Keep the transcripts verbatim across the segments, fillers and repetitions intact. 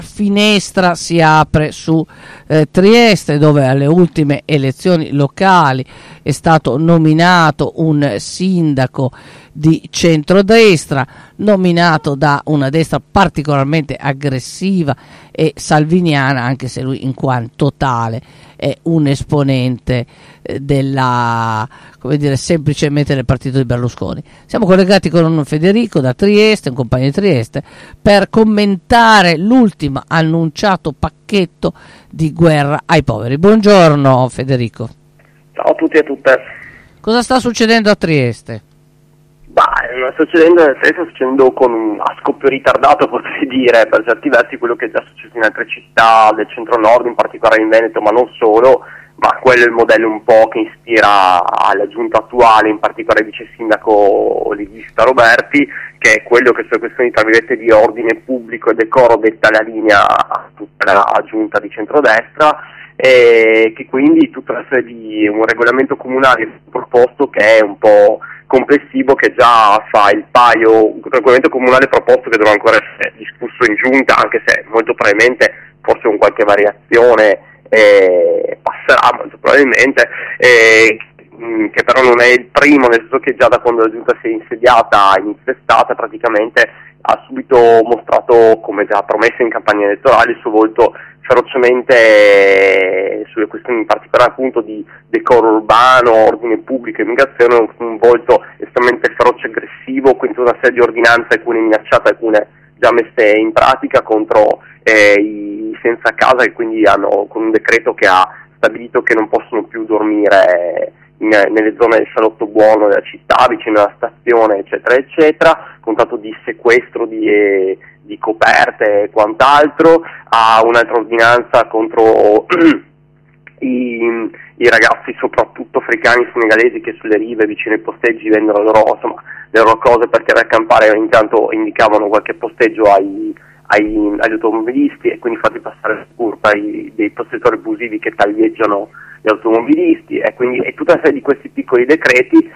finestra si apre su eh, Trieste, dove alle ultime elezioni locali è stato nominato un sindaco di centrodestra, nominato da una destra particolarmente aggressiva e salviniana, anche se lui in quanto tale è un esponente eh, della, come dire, semplicemente del partito di Berlusconi. Siamo collegati con Federico da Trieste, un compagno di Trieste, per commentare l'ultimo annunciato pacchetto di guerra ai poveri. Buongiorno Federico. Ciao a tutti e a tutte. Cosa sta succedendo a Trieste? Beh, sta succedendo, sta succedendo con un a scoppio ritardato, potrei dire, per certi versi quello che è già successo in altre città del centro-nord, in particolare in Veneto, ma non solo, ma quello è il modello un po' che ispira alla giunta attuale, in particolare vice sindaco leghista Roberti, che è quello che sulle questioni tra virgolette di ordine pubblico e decoro detta la linea a tutta la giunta di centrodestra, e che quindi tutta una serie di un regolamento comunale proposto che è un po' complessivo, che già fa il paio, un regolamento comunale proposto che dovrà ancora essere discusso in giunta, anche se molto probabilmente, forse con qualche variazione, eh, passerà molto probabilmente, eh, che però non è il primo, nel senso che già da quando la giunta si è insediata a inizio estate praticamente ha subito mostrato, come già promesso in campagna elettorale, il suo volto ferocemente eh, sulle questioni in particolare appunto di decoro urbano, ordine pubblico e immigrazione, un, un volto estremamente feroce e aggressivo, quindi una serie di ordinanze, alcune minacciate, alcune già messe in pratica contro eh, i senza casa, e quindi hanno, con un decreto che ha stabilito che non possono più dormire in, nelle zone del salotto buono della città, vicino alla stazione, eccetera, eccetera, con tanto di sequestro di, eh, di coperte e quant'altro, ha un'altra ordinanza contro i, i ragazzi, soprattutto africani e senegalesi, che sulle rive vicino ai posteggi vendono le loro, insomma, le loro cose per tirare a campare, intanto indicavano qualche posteggio ai, ai, agli automobilisti, e quindi fatti passare la curva ai, dei possessori abusivi che taglieggiano gli automobilisti, e quindi è tutta una serie di questi piccoli decreti,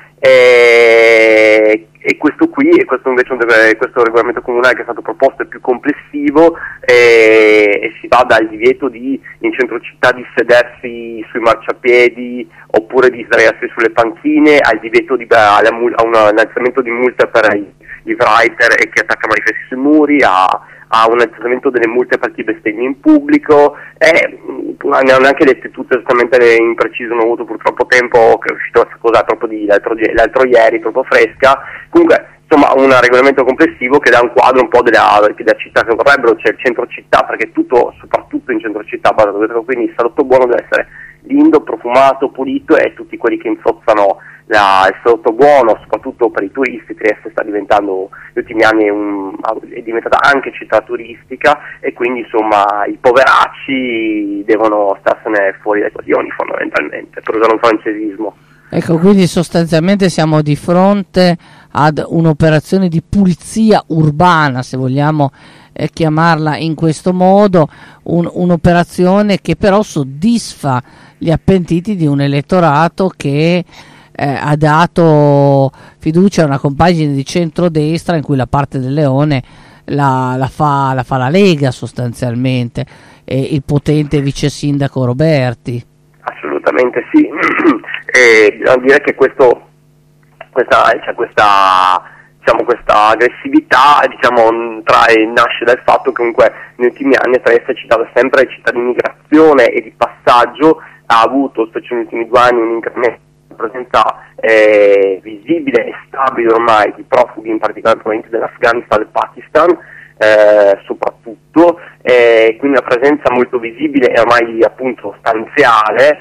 e, e questo qui, e questo invece un, questo regolamento comunale che è stato proposto è più complessivo, e, e si va dal divieto di in centro città di sedersi sui marciapiedi oppure di sdraiarsi sulle panchine, al divieto di alla, a un innalzamento di multe per i, i writer e che attaccano manifesti sui muri, a a un innalzamento delle multe per chi bestemmia in pubblico, e ne hanno anche dette tutte esattamente in preciso, non ho avuto purtroppo tempo, che è uscito questa cosa proprio di l'altro, l'altro ieri, proprio fresca. Comunque insomma un regolamento complessivo che dà un quadro un po' della, della città che vorrebbero, c'è il centro città, perché tutto, soprattutto in centro città, quindi il salotto buono deve essere lindo, profumato, pulito, e tutti quelli che insozzano la, il salotto buono, soprattutto per i turisti. Trieste sta diventando, negli ultimi anni, un, è diventata anche città turistica, e quindi insomma i poveracci devono starsene fuori dai coglioni, fondamentalmente, per usare un francesismo. Ecco, quindi sostanzialmente siamo di fronte ad un'operazione di pulizia urbana, se vogliamo eh, chiamarla in questo modo, un, un'operazione che però soddisfa gli appetiti di un elettorato che eh, ha dato fiducia a una compagine di centrodestra in cui la parte del leone la, la, fa, la fa la Lega sostanzialmente, e il potente vice sindaco Roberti. Assolutamente sì, e bisogna dire che questo, questa, cioè questa, diciamo, questa aggressività, diciamo, trae, nasce dal fatto che comunque negli ultimi anni Trieste è citata sempre città di migrazione e di passaggio, ha avuto, specie negli ultimi due anni, un incremento di presenza eh, visibile e stabile ormai di profughi, in particolare provenienti dell'Afghanistan e del Pakistan, eh, soprattutto, eh, quindi una presenza molto visibile e ormai appunto stanziale,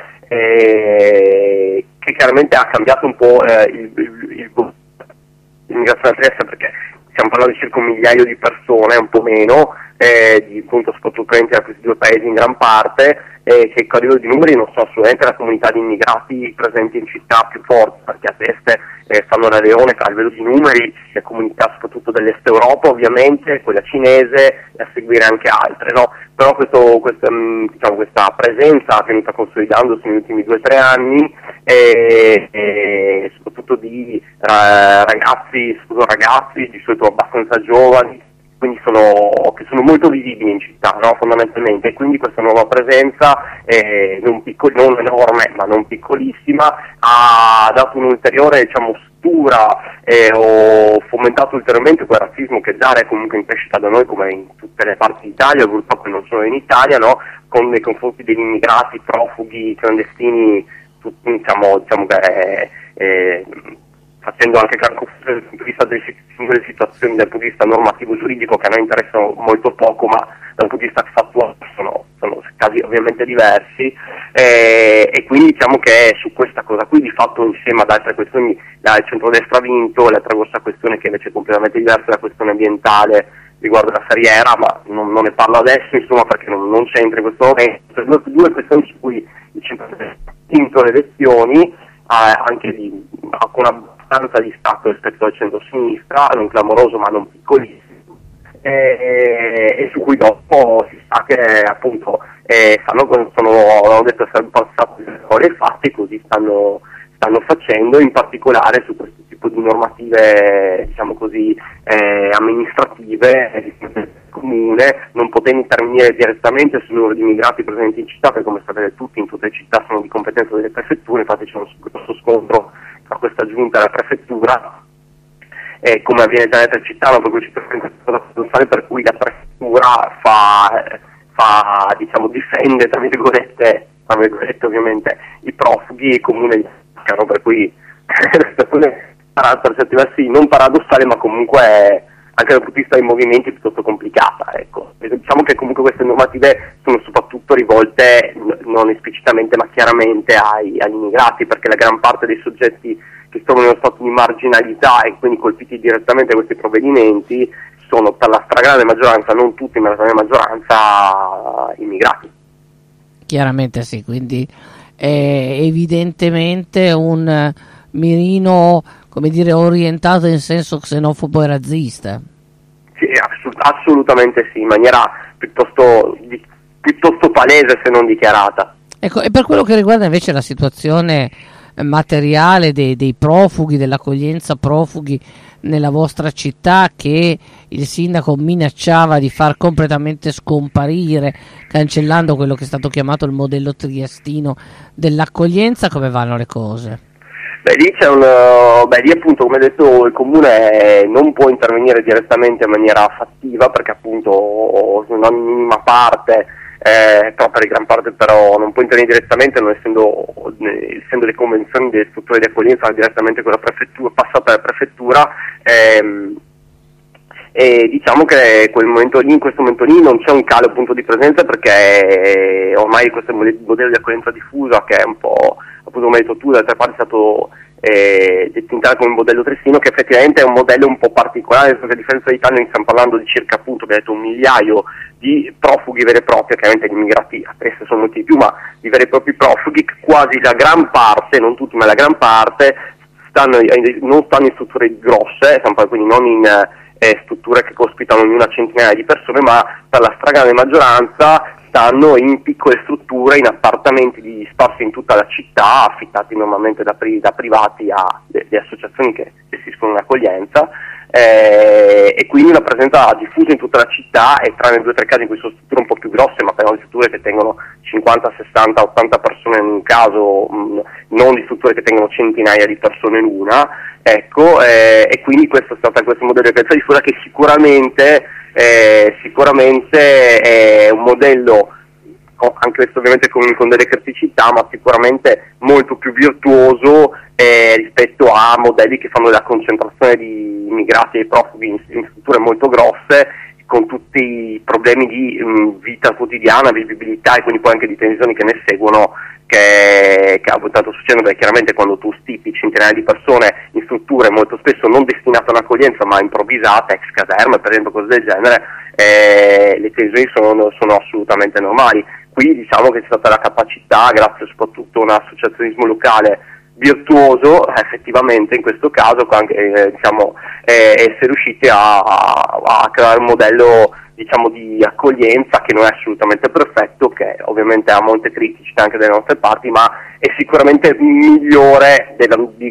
eh, che chiaramente ha cambiato un po' eh, il, il, il, l'immigrazione a Trieste, perché stiamo parlando di circa un migliaio di persone, un po' meno, eh, di appunto soprattutto presenti da questi due paesi in gran parte, eh, che a livello di numeri non sono assolutamente la comunità di immigrati presenti in città più forte, perché a Trieste eh, stanno da leone a livello di numeri le comunità soprattutto dell'est Europa, ovviamente, quella cinese, e a seguire anche altre, no? Però questo, questo, diciamo, questa presenza è venuta consolidandosi negli ultimi due o tre anni, e, e soprattutto di eh, ragazzi, soprattutto ragazzi di solito abbastanza giovani, quindi sono, che sono molto visibili in città, no? Fondamentalmente, e quindi questa nuova presenza, eh, non, piccol- non enorme ma non piccolissima, ha dato un'ulteriore, diciamo, stura eh, o fomentato ulteriormente quel razzismo che già è comunque in crescita da noi, come in tutte le parti d'Italia, purtroppo non solo in Italia, no? Con nei confronti degli immigrati, profughi, clandestini, tut- diciamo, diciamo che eh, eh, facendo anche gran confusione dal punto di vista delle singole situazioni, dal punto di vista normativo giuridico, che a noi interessano molto poco, ma dal punto di vista fattuale sono, sono casi ovviamente diversi, eh, e quindi diciamo che su questa cosa qui, di fatto, insieme ad altre questioni, il centrodestra ha vinto. L'altra grossa questione, che invece è completamente diversa, è la questione ambientale riguardo la Ferriera, ma non, non ne parlo adesso, insomma, perché non, non c'entra in questo momento. Sono due, due questioni su cui il centrodestra ha vinto le elezioni, eh, anche di, con una abbastanza di stacco rispetto al centro-sinistra, non clamoroso ma non piccolissimo, e, e su cui dopo si sa che appunto eh, stanno, sono, ho detto, sono passati i fatti, così stanno, stanno facendo, in particolare su questo tipo di normative, diciamo così, eh, amministrative del comune, non potendo intervenire direttamente sul numero di immigrati presenti in città, perché come sapete tutti, in tutte le città sono di competenza delle prefetture. Infatti c'è un grosso scontro tra questa giunta e la prefettura, e come avviene già in altre città, ma proprio città per cui la prefettura fa, fa diciamo, difende, tra virgolette, tra virgolette ovviamente, i profughi, e il comune li attaccano, per cui la situazione sarà per certi versi non paradossale, ma comunque anche dal punto di vista dei movimenti piuttosto complicata, ecco. E diciamo che comunque queste normative sono soprattutto rivolte non esplicitamente ma chiaramente ai, agli immigrati, perché la gran parte dei soggetti che si trovano in uno stato di marginalità e quindi colpiti direttamente da questi provvedimenti sono, per la stragrande maggioranza, non tutti ma la stragrande maggioranza, immigrati. Chiaramente sì, quindi è evidentemente un mirino, come dire, orientato in senso xenofobo e razzista. Sì, assolut- assolutamente sì, in maniera piuttosto, di, piuttosto palese, se non dichiarata. Ecco, e per quello che riguarda invece la situazione materiale dei, dei profughi, dell'accoglienza profughi nella vostra città, che il sindaco minacciava di far completamente scomparire, cancellando quello che è stato chiamato il modello triestino dell'accoglienza, come vanno le cose? Beh, lì c'è un, beh, lì appunto, come detto, il comune non può intervenire direttamente in maniera fattiva, perché appunto in ogni minima parte, eh, però per gran parte però non può intervenire direttamente, non essendo, essendo le convenzioni delle strutture di accoglienza direttamente con la prefettura, passata alla prefettura, ehm, e diciamo che quel momento lì, in questo momento lì non c'è un calo appunto di presenza, perché ormai questo modello di accoglienza diffusa, che è un po', appunto come hai detto tu, d'altra parte è stato eh, distintato come un modello trestino, che effettivamente è un modello un po' particolare, perché a differenza d'Italia noi stiamo parlando di circa, appunto, che hai detto, un migliaio di profughi veri e propri, chiaramente gli immigrati a Trieste sono molti di più, ma di veri e propri profughi, quasi la gran parte, non tutti ma la gran parte, stanno, non stanno in strutture grosse, quindi non in eh, strutture che ospitano ognuna centinaia di persone, ma per la stragrande maggioranza stanno in piccole strutture, in appartamenti di sparsi in tutta la città, affittati normalmente da, pri- da privati a de- de associazioni che gestiscono un'accoglienza, eh, e quindi una presenza diffusa in tutta la città, e tranne due o tre casi in cui sono strutture un po' più grosse, ma però di strutture che tengono cinquanta, sessanta, ottanta persone in un caso, mh, non di strutture che tengono centinaia di persone in una, ecco, eh, e quindi questo è stato questo modello di accoglienza diffusa, che sicuramente Eh, sicuramente è un modello, anche questo ovviamente con, con delle criticità, ma sicuramente molto più virtuoso eh, rispetto a modelli che fanno della concentrazione di immigrati e profughi in, in strutture molto grosse, con tutti i problemi di mh, vita quotidiana, vivibilità, e quindi poi anche di tensioni che ne seguono, che, che ha tanto succedendo, perché chiaramente quando tu stipi centinaia di persone in strutture molto spesso non destinate all'accoglienza ma improvvisate, ex caserme per esempio, cose del genere, eh, le tensioni sono, sono assolutamente normali. Qui diciamo che c'è stata la capacità, grazie soprattutto a un associazionismo locale virtuoso, effettivamente in questo caso anche, eh, diciamo, eh, essere riusciti a, a, a creare un modello, diciamo, di accoglienza che non è assolutamente perfetto, che ovviamente ha molte criticità anche dalle nostre parti, ma è sicuramente migliore della, di,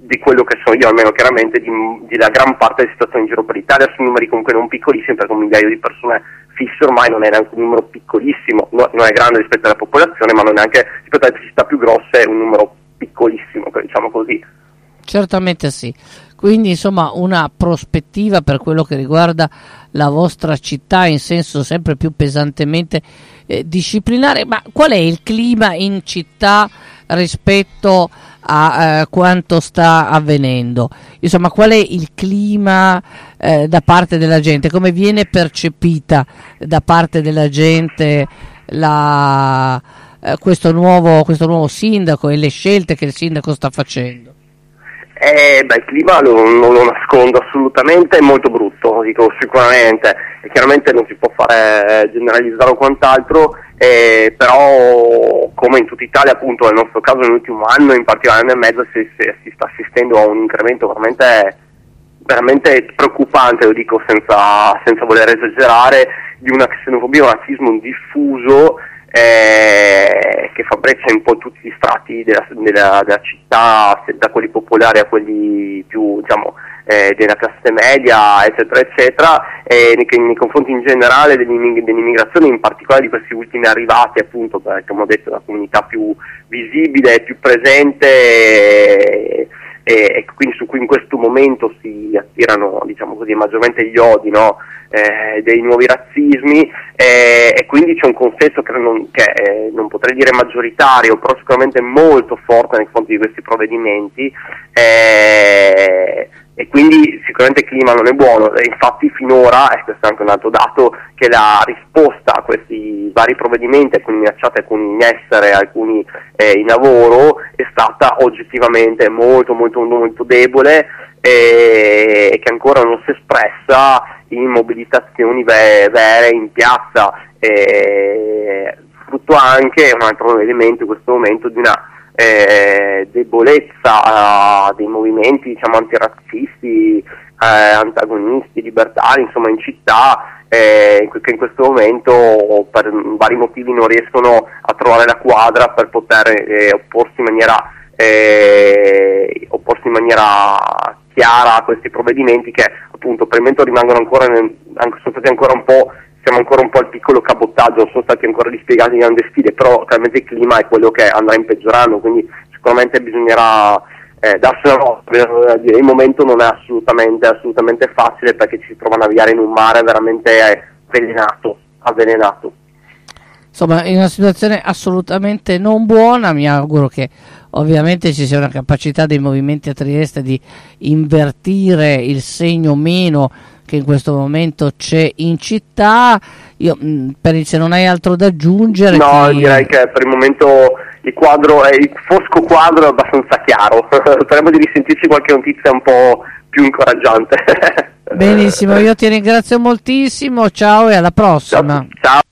di quello che so io, almeno chiaramente di, di la gran parte delle situazioni in giro per l'Italia. Sono numeri comunque non piccolissimi, perché un migliaio di persone fisse ormai non è neanche un numero piccolissimo, no, non è grande rispetto alla popolazione, ma non è neanche rispetto alle città più grosse è un numero piccolissimo, diciamo così. Certamente sì, quindi insomma una prospettiva per quello che riguarda la vostra città in senso sempre più pesantemente eh, disciplinare. Ma qual è il clima in città rispetto a eh, quanto sta avvenendo? Insomma, qual è il clima eh, da parte della gente? Come viene percepita da parte della gente la, eh, questo nuovo, questo nuovo sindaco e le scelte che il sindaco sta facendo? Eh, beh, il clima non, non lo nascondo assolutamente, è molto brutto, dico sicuramente, e chiaramente non si può fare generalizzare o quant'altro, eh, però come in tutta Italia, appunto nel nostro caso nell'ultimo anno, in particolare nel mezzo, si, si, si sta assistendo a un incremento veramente, veramente preoccupante, lo dico senza, senza voler esagerare, di una xenofobia, un razzismo diffuso, Eh, che fa breccia in un po' tutti gli strati della, della, della città, da quelli popolari a quelli più, diciamo, eh, della classe media, eccetera, eccetera, e nei, nei confronti in generale dell'immigrazione, in particolare di questi ultimi arrivati, appunto, perché, come ho detto, la comunità più visibile, più presente, e, e quindi su cui in questo momento si attirano, diciamo così, maggiormente gli odi, no? Eh, dei nuovi razzismi, eh, e quindi c'è un consenso che, non, che eh, non potrei dire maggioritario, però sicuramente molto forte nei confronti di questi provvedimenti, eh, e quindi sicuramente il clima non è buono. E infatti finora, e questo è anche un altro dato, che la risposta a questi vari provvedimenti, alcuni minacciati, alcuni in essere, alcuni eh, in lavoro, è stata oggettivamente molto molto molto debole, e, e che ancora non si è espressa in mobilitazioni vere, vere in piazza, eh, frutto anche, un altro elemento in questo momento, di una eh, debolezza uh, dei movimenti, diciamo, antirazzisti, eh, antagonisti, libertari, insomma, in città, eh, che in questo momento per vari motivi non riescono a trovare la quadra per poter eh, opporsi in maniera eh, opporsi in maniera chiara a questi provvedimenti, che appunto per il momento rimangono ancora, nel, anche, sono stati ancora un po', siamo ancora un po' al piccolo cabotaggio, non sono stati ancora dispiegati in grande stile, però chiaramente il clima è quello che andrà impeggiorando, quindi sicuramente bisognerà eh, darsi una volta. Il momento non è assolutamente, assolutamente facile, perché ci si trova a navigare in un mare veramente avvelenato, avvelenato. Insomma, in una situazione assolutamente non buona. Mi auguro che ovviamente ci sia una capacità dei movimenti a Trieste di invertire il segno meno che in questo momento c'è in città. Io, mh, per, se non hai altro da aggiungere. No, ti... direi che per il momento il quadro, è, il fosco quadro è abbastanza chiaro. Speriamo di risentirci qualche notizia un po' più incoraggiante. Benissimo, io ti ringrazio moltissimo, ciao e alla prossima. Ciao. Ciao.